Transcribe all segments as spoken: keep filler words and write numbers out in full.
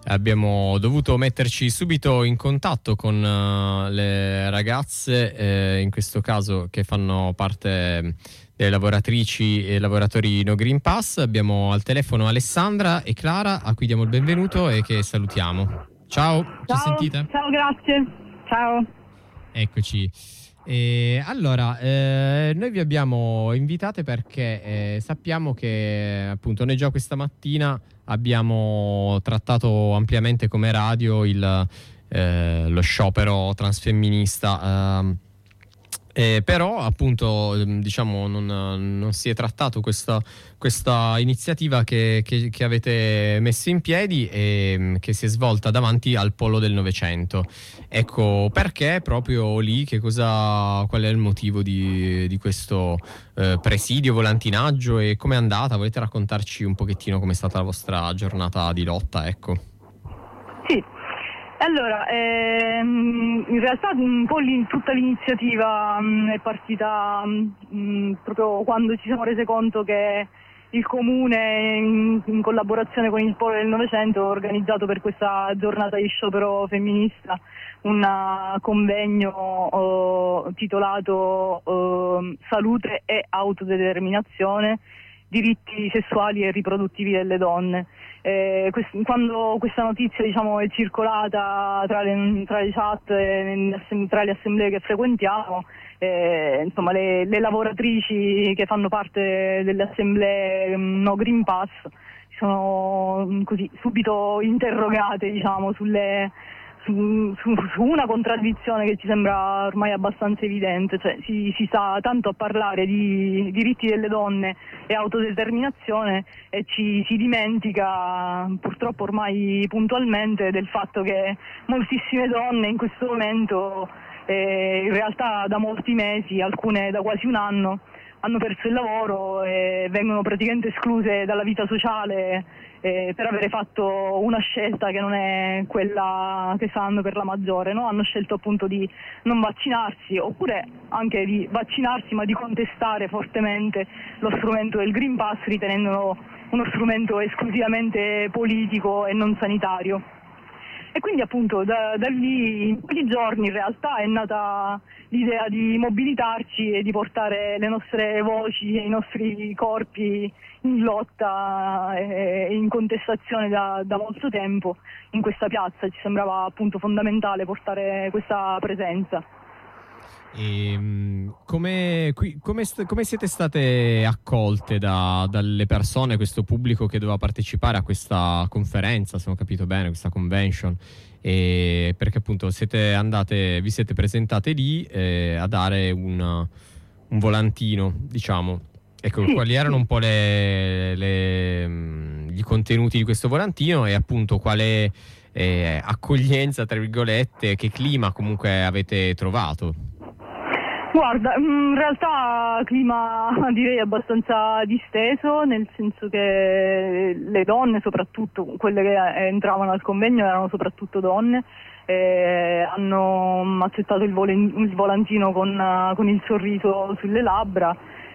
abbiamo dovuto metterci subito in contatto con uh, le ragazze, eh, in questo caso che fanno parte delle lavoratrici e lavoratori No Green Pass. Abbiamo al telefono Alessandra e Clara, a cui diamo il benvenuto e che salutiamo. Ciao, ciao, ci sentite? Ciao, grazie. Ciao. Eccoci. E allora, eh, noi vi abbiamo invitate perché eh, sappiamo che appunto noi già questa mattina abbiamo trattato ampiamente come radio il, eh, lo sciopero transfemminista. Eh, Eh, però appunto diciamo non, non si è trattato questa, questa iniziativa che, che, che avete messo in piedi e che si è svolta davanti al Polo del Novecento. Ecco, perché proprio lì? Che cosa, qual è il motivo di, di questo eh, presidio, volantinaggio e com'è andata? Volete raccontarci un pochettino com'è stata la vostra giornata di lotta? Ecco. Sì. Allora, ehm, in realtà un po' tutta l'iniziativa mh, è partita mh, proprio quando ci siamo resi conto che il Comune, in, in collaborazione con il Polo del Novecento, ha organizzato per questa giornata di sciopero femminista un convegno eh, titolato eh, Salute e autodeterminazione, diritti sessuali e riproduttivi delle donne. Eh, quest- quando questa notizia diciamo è circolata tra le, tra le chat e tra le assemblee che frequentiamo, eh, insomma le, le lavoratrici che fanno parte delle assemblee No Green Pass sono così subito interrogate diciamo sulle Su, su, su una contraddizione che ci sembra ormai abbastanza evidente, cioè si, si sta tanto a parlare di diritti delle donne e autodeterminazione e ci si dimentica purtroppo ormai puntualmente del fatto che moltissime donne in questo momento, eh, in realtà da molti mesi, alcune da quasi un anno, hanno perso il lavoro e vengono praticamente escluse dalla vita sociale eh, per avere fatto una scelta che non è quella che fanno per la maggiore, no? Hanno scelto appunto di non vaccinarsi, oppure anche di vaccinarsi ma di contestare fortemente lo strumento del Green Pass, ritenendolo uno strumento esclusivamente politico e non sanitario. E quindi appunto da, da lì in quei giorni in realtà è nata l'idea di mobilitarci e di portare le nostre voci e i nostri corpi in lotta e in contestazione da, da molto tempo in questa piazza. Ci sembrava appunto fondamentale portare questa presenza. E, come, qui, come, come siete state accolte da, dalle persone, questo pubblico che doveva partecipare a questa conferenza, se ho capito bene, questa convention? E perché appunto siete andate, vi siete presentate lì eh, a dare un, un volantino, diciamo. Ecco, sì, quali erano un po' le, le, gli contenuti di questo volantino e appunto quale eh, accoglienza, tra virgolette, che clima comunque avete trovato? Guarda, in realtà clima direi abbastanza disteso, nel senso che le donne, soprattutto quelle che entravano al convegno, erano soprattutto donne, eh, hanno accettato il, vol- il volantino con, con il sorriso sulle labbra.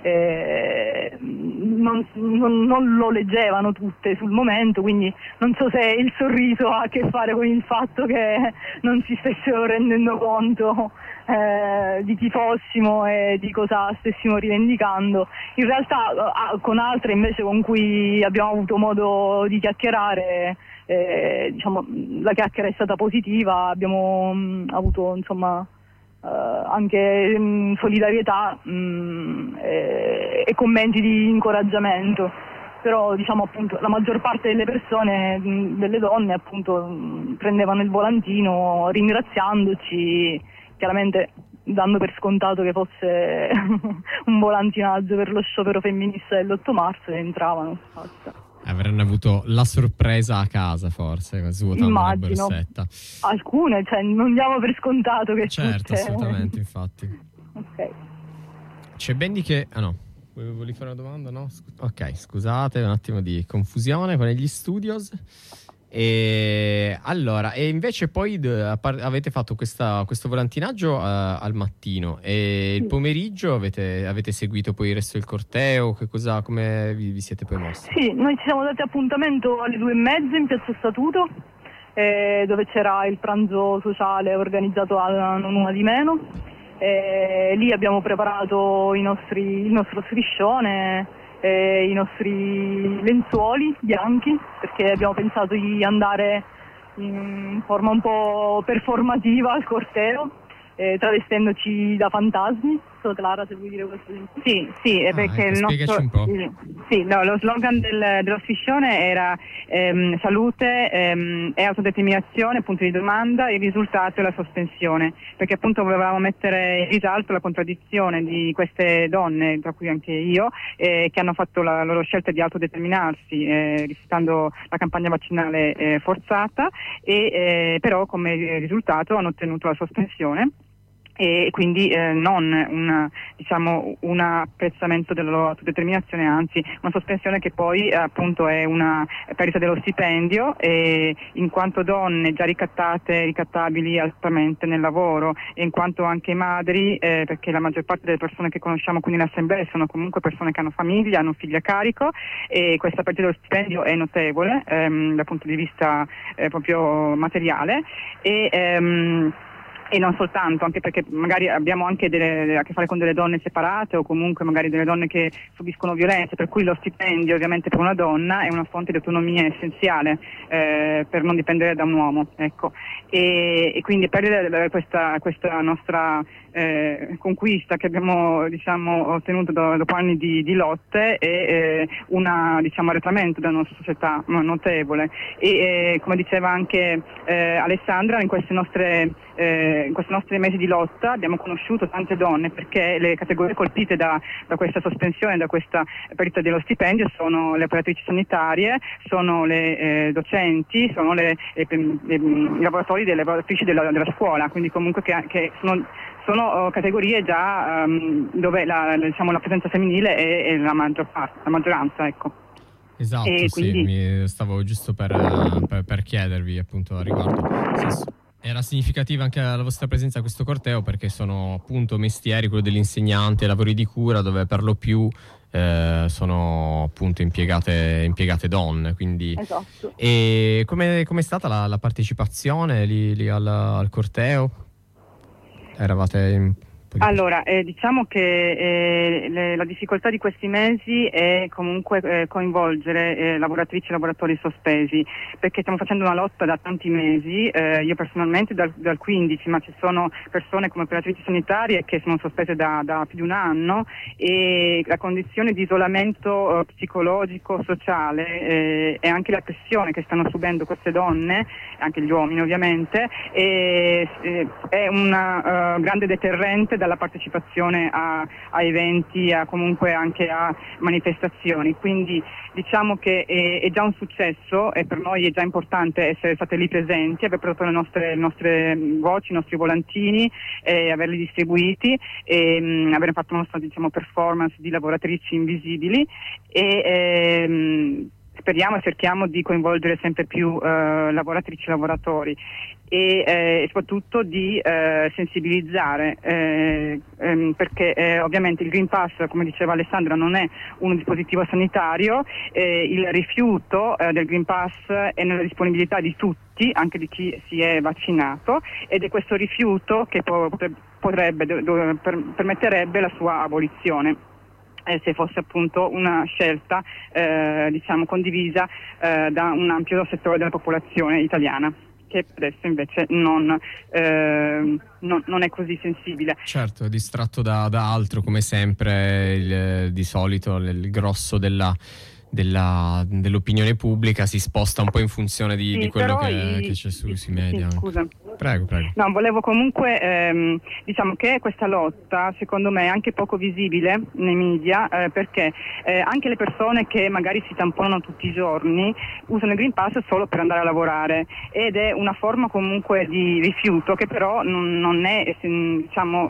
Eh, non, non, non lo leggevano tutte sul momento, quindi non so se il sorriso ha a che fare con il fatto che non si stessero rendendo conto eh, di chi fossimo e di cosa stessimo rivendicando. In realtà eh, con altre invece con cui abbiamo avuto modo di chiacchierare, eh, diciamo, la chiacchiera è stata positiva, abbiamo mh, avuto insomma Uh, anche mh, solidarietà mh, e, e commenti di incoraggiamento, però diciamo appunto la maggior parte delle persone, mh, delle donne appunto mh, prendevano il volantino ringraziandoci, chiaramente dando per scontato che fosse un volantinaggio per lo sciopero femminista dell'otto marzo e entravano. Basta. Avranno avuto la sorpresa a casa, forse, svuotando una borsetta. Alcune, cioè non diamo per scontato che certo, tutte... assolutamente, infatti. Ok. C'è Benny che... Ah no, volevi fare una domanda, no? Ok, scusate, un attimo di confusione con gli studios. E allora, e invece poi d- avete fatto questa, questo volantinaggio uh, al mattino e il pomeriggio avete, avete seguito poi il resto del corteo? Che cosa, come vi, vi siete poi mossi? Sì, noi ci siamo dati appuntamento alle due e mezza in Piazza Statuto eh, dove c'era il pranzo sociale organizzato a Non Una di Meno. Eh, lì abbiamo preparato i nostri, il nostro striscione, eh, i nostri lenzuoli bianchi, perché abbiamo pensato di andare in forma un po' performativa al corteo, eh, travestendoci da fantasmi. So, Clara, se vuoi dire qualcosa. Sì, sì, Ah, perché ecco, il nostro un po'. il- sì, no, lo slogan del, dello striscione era ehm, salute ehm, e autodeterminazione, punto di domanda, il risultato è la sospensione, perché appunto volevamo mettere in risalto la contraddizione di queste donne, tra cui anche io, eh, che hanno fatto la loro scelta di autodeterminarsi eh, rifiutando la campagna vaccinale eh, forzata e eh, però come risultato hanno ottenuto la sospensione e quindi eh, non un, diciamo, un apprezzamento della loro autodeterminazione, anzi una sospensione che poi eh, appunto è una perdita dello stipendio, e in quanto donne già ricattate, ricattabili altamente nel lavoro, e in quanto anche madri, eh, perché la maggior parte delle persone che conosciamo qui nelle assemblee sono comunque persone che hanno famiglia, hanno figli a carico, e questa perdita dello stipendio è notevole ehm, dal punto di vista eh, proprio materiale e ehm, e non soltanto, anche perché magari abbiamo anche delle, a che fare con delle donne separate o comunque magari delle donne che subiscono violenze, per cui lo stipendio ovviamente per una donna è una fonte di autonomia essenziale eh, per non dipendere da un uomo, ecco. E, e quindi perdere questa, questa nostra eh, conquista che abbiamo, diciamo, ottenuto do, dopo anni di, di lotte è eh, un, diciamo, arretramento della nostra società notevole e eh, come diceva anche eh, Alessandra, in queste nostre eh, in questi nostri mesi di lotta abbiamo conosciuto tante donne, perché le categorie colpite da, da questa sospensione, da questa perdita dello stipendio sono le operatrici sanitarie, sono le eh, docenti, sono le, le, le, i lavoratori delle lavoratrici della, della scuola, quindi comunque che, che sono sono categorie già um, dove la, diciamo, la presenza femminile è, è la, maggior parte, la maggioranza, ecco. Esatto, E sì, quindi... mi stavo giusto per, per, per chiedervi appunto a riguardo. Sì, era significativa anche la vostra presenza a questo corteo, perché sono appunto mestieri, quello dell'insegnante, lavori di cura, dove per lo più eh, sono appunto impiegate, impiegate donne. Quindi... Esatto. E come è stata la, la partecipazione lì, lì al, al corteo? Eravate in... Allora, eh, diciamo che eh, le, la difficoltà di questi mesi è comunque eh, coinvolgere eh, lavoratrici e lavoratori sospesi, perché stiamo facendo una lotta da tanti mesi, eh, io personalmente dal, dal quindici, ma ci sono persone come operatrici sanitarie che sono sospese da, da più di un anno, e la condizione di isolamento eh, psicologico, sociale eh, e anche la pressione che stanno subendo queste donne, anche gli uomini ovviamente, eh, eh, è una uh, grande deterrente dalla partecipazione a, a eventi, a comunque anche a manifestazioni, quindi diciamo che è, è già un successo e per noi è già importante essere state lì presenti, aver portato le nostre, le nostre voci, i nostri volantini, e averli distribuiti e mh, aver fatto una nostra, diciamo, performance di lavoratrici invisibili e ehm, speriamo e cerchiamo di coinvolgere sempre più eh, lavoratrici e lavoratori e eh, soprattutto di eh, sensibilizzare eh, ehm, perché eh, ovviamente il Green Pass, come diceva Alessandra, non è un dispositivo sanitario, eh, il rifiuto eh, del Green Pass è nella disponibilità di tutti, anche di chi si è vaccinato, ed è questo rifiuto che po- potrebbe, do- do- per- permetterebbe la sua abolizione. Eh, se fosse appunto una scelta eh, diciamo condivisa eh, da un ampio settore della popolazione italiana, che adesso invece non, eh, non, non è così sensibile. Certo, è distratto da, da altro, come sempre il, di solito il, il grosso della, della, dell'opinione pubblica si sposta un po' in funzione di, sì, di quello che, i... che c'è sui sì, media. Sì, scusa. Prego, prego. No, volevo comunque, ehm, diciamo che questa lotta secondo me è anche poco visibile nei media, eh, perché eh, anche le persone che magari si tamponano tutti i giorni usano il Green Pass solo per andare a lavorare, ed è una forma comunque di rifiuto che però non, non è, diciamo,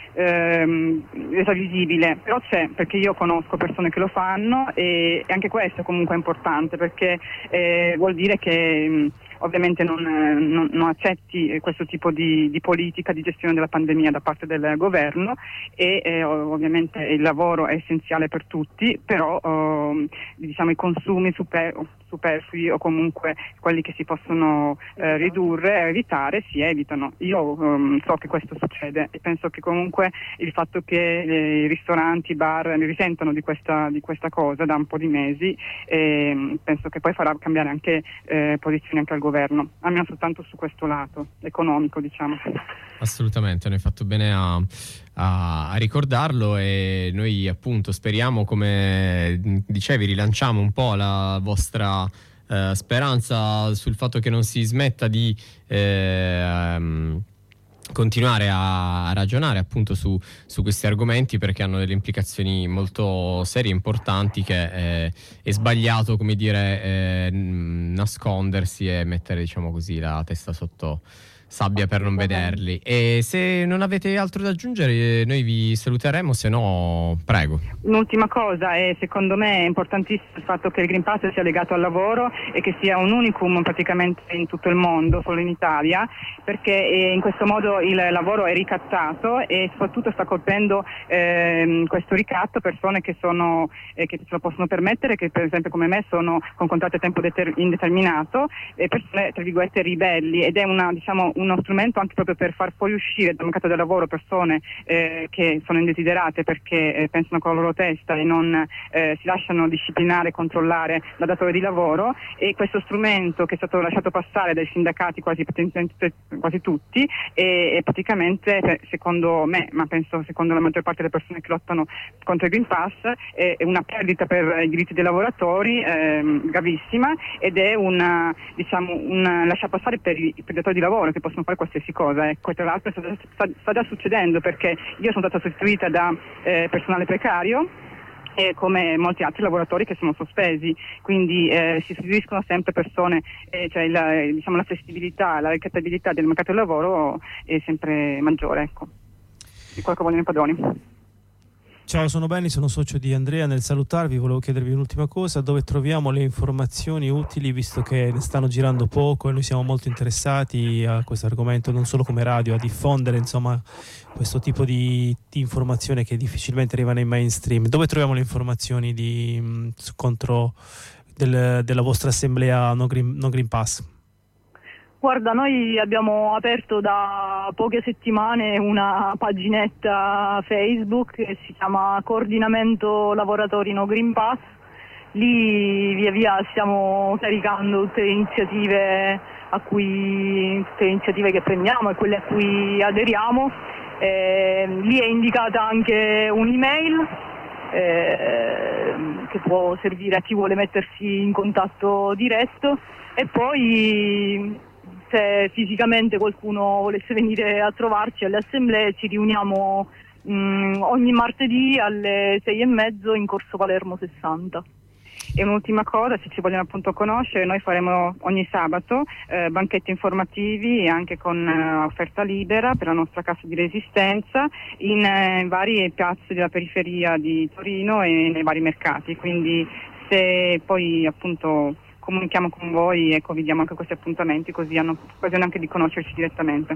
ehm, resa visibile, però c'è, perché io conosco persone che lo fanno e, e anche questo comunque è importante, perché eh, vuol dire che mh, ovviamente non, non, non accetti questo tipo di, di politica di gestione della pandemia da parte del governo e eh, ovviamente il lavoro è essenziale per tutti, però eh, diciamo i consumi super, superflui o comunque quelli che si possono eh, ridurre e evitare si evitano. Io um, so che questo succede e penso che comunque il fatto che eh, i ristoranti, i bar ne risentano di questa, di questa cosa da un po' di mesi, eh, penso che poi farà cambiare anche eh, posizioni anche al governo, almeno soltanto su questo lato economico, diciamo. Assolutamente, ne hai fatto bene a, a, a ricordarlo, e noi appunto speriamo, come dicevi, rilanciamo un po' la vostra eh, speranza sul fatto che non si smetta di eh, um, continuare a, a ragionare appunto su, su questi argomenti, perché hanno delle implicazioni molto serie e importanti, che eh, è sbagliato, come dire, eh, nascondersi e mettere, diciamo così, la testa sotto sabbia per non vederli. E se non avete altro da aggiungere, noi vi saluteremo, se no prego. Un'ultima cosa, è secondo me è importantissimo il fatto che il Green Pass sia legato al lavoro e che sia un unicum praticamente in tutto il mondo, solo in Italia, perché in questo modo il lavoro è ricattato e soprattutto sta colpendo ehm, questo ricatto persone che sono eh, che se lo possono permettere, che per esempio come me sono con contratto a tempo deter- indeterminato, e persone tra virgolette ribelli, ed è una, diciamo, uno strumento anche proprio per far fuoriuscire dal mercato del lavoro persone eh, che sono indesiderate perché eh, pensano con la loro testa e non eh, si lasciano disciplinare e controllare dal datore di lavoro. E questo strumento, che è stato lasciato passare dai sindacati quasi, quasi tutti, e, e praticamente secondo me, ma penso secondo la maggior parte delle persone che lottano contro il Green Pass, è, è una perdita per i diritti dei lavoratori eh, gravissima, ed è una, diciamo, un lasciapassare per i, per i datori di lavoro che possono fare qualsiasi cosa. Ecco, tra l'altro sta, sta, sta già succedendo, perché io sono stata sostituita da eh, personale precario, e come molti altri lavoratori che sono sospesi, quindi eh, si sostituiscono sempre persone, eh, cioè la, diciamo, la flessibilità, la ricattabilità del mercato del lavoro è sempre maggiore, ecco, di quello che vogliono i padroni. Ciao, sono Benny, sono socio di Andrea. Nel salutarvi volevo chiedervi un'ultima cosa: dove troviamo le informazioni utili, visto che ne stanno girando poco e noi siamo molto interessati a questo argomento, non solo come radio, a diffondere insomma questo tipo di, di informazione che difficilmente arriva nei mainstream. Dove troviamo le informazioni di, mh, contro del, della vostra assemblea No Green, no Green Pass? Guarda, noi abbiamo aperto da poche settimane una paginetta Facebook che si chiama Coordinamento Lavoratori No Green Pass. Lì via via stiamo caricando tutte le iniziative a cui tutte le iniziative che prendiamo e quelle a cui aderiamo. Eh, lì è indicata anche un'email eh, che può servire a chi vuole mettersi in contatto diretto, e poi se fisicamente qualcuno volesse venire a trovarci alle assemblee, ci riuniamo mh, ogni martedì alle sei e mezzo in Corso Palermo sessanta. E un'ultima cosa, se ci vogliono appunto conoscere, noi faremo ogni sabato eh, banchetti informativi, anche con eh, offerta libera per la nostra cassa di resistenza, in eh, varie piazze della periferia di Torino e nei vari mercati. Quindi se poi appunto comunichiamo con voi, ecco, vi diamo anche questi appuntamenti, così hanno occasione anche di conoscerci direttamente.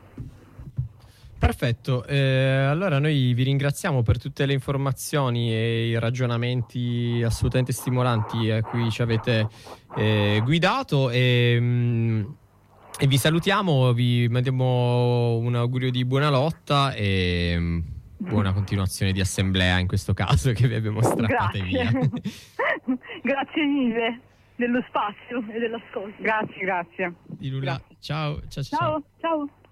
Perfetto, eh, allora noi vi ringraziamo per tutte le informazioni e i ragionamenti assolutamente stimolanti a cui ci avete eh, guidato, e, mh, e vi salutiamo, vi mandiamo un augurio di buona lotta e mh, buona continuazione di assemblea, in questo caso, che vi abbiamo strappate via. Grazie mille dello spazio e dell'ascolto. Grazie, grazie. Di nulla. Grazie. Ciao, ciao, ciao. Ciao, ciao.